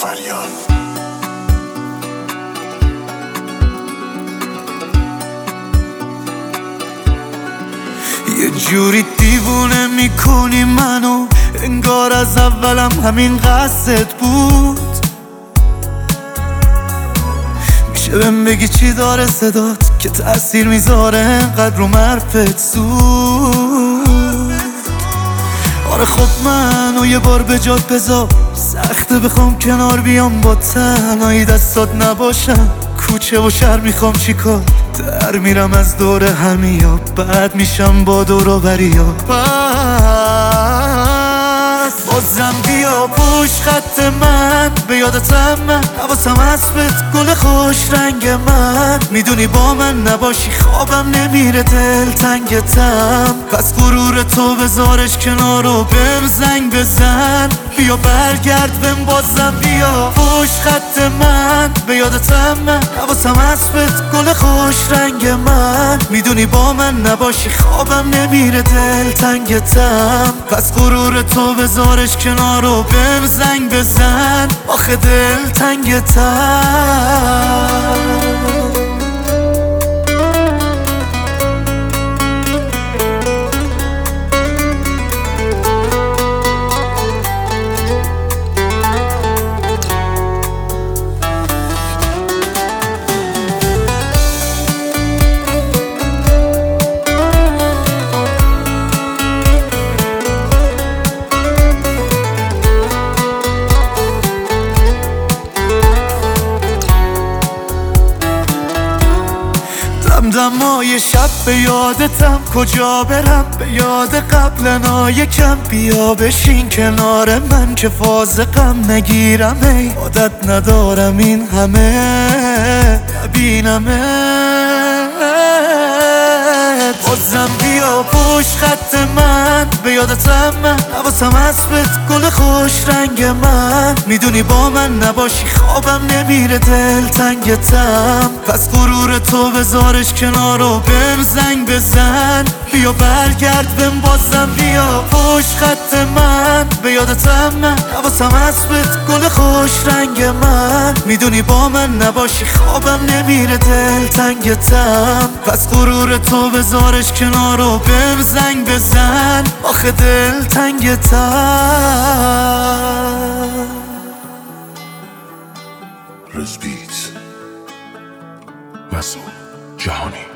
فریاد. یه جوری دیوونه میکنی منو، انگار از اولم همین قصدت بود. میشه بهم بگی چی داره صدات که تأثیر میذاره انقدر رو حرفت زود؟ آره خب منو یه بار به جات بذار، سخته بخوام کنار بیام با تنهایی دستات نباشم. کوچه و شهر میخوام چیکار، در میرم از دور همیا، بعد میشم با دور و بریا. پس بازم بیا پوش خط من، به یادتم من حواسم اسبت گل خوش رنگ من. میدونی با من نباشی خوابم نمیره، دل تنگتم. پس غرور تو بذارش کنار و بهم زنگ بزن، بیا برگرد بهم بازم بیا پوش خط من، به یادتم من حواسم اسبت گل خوش رنگ من. میدونی با من نباشی خوابم نمیره، دل تنگتم. پس غرور تو بذارش کنار و بهم زنگ بزن، آخه دل تنگتم. دمای شب به یادتم، کجا برم به یاد قبلنا یکم. بیا بشین کنار من که فاز غم نگیرم، ای عادت ندارم این همه نبینمت. بازم بیا پوش خط من، به یادتم من حواسم اسبت گل خوش رنگ من. میدونی با من نباشی خوابم نمیره، دل تنگتم. پس غرور تو بذارش کنار و بهم زنگ بزن، بیا برگرد بهم بازم بیا پوش خط من، به یادتم من حواسم اسبت گل خوش رنگ من. میدونی با من نباشی خوابم نمیره، دل تنگتم. پس غرور تو بذارش کنار و بهم زنگ بزن، آخه دل تنگتم. رزبیت مسئول جهانی.